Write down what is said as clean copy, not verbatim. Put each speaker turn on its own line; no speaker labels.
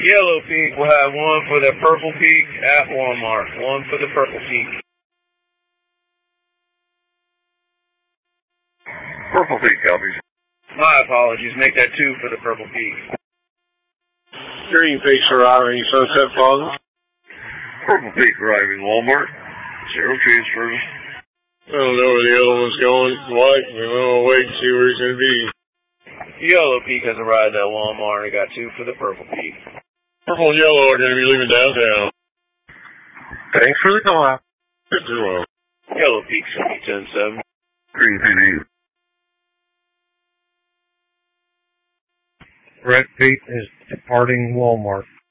Yellow Peak will have one for the Purple Peak at Walmart. One for the Purple Peak.
Purple Peak copies.
My apologies. Make that two for the Purple Peak.
Green Peak's arriving, Sunset Plaza.
Purple Peak arriving, Walmart. 0 transfers.
I don't know where the other one's going. White, we'll wait and see where he's going to be.
Yellow Peak has arrived at Walmart. I got two for the Purple Peak.
Purple and yellow are going to be leaving downtown.
Thanks for the call out.
You're welcome.
Yellow Peak should be 10-7.
Green Penny.
Red Peak is departing Walmart.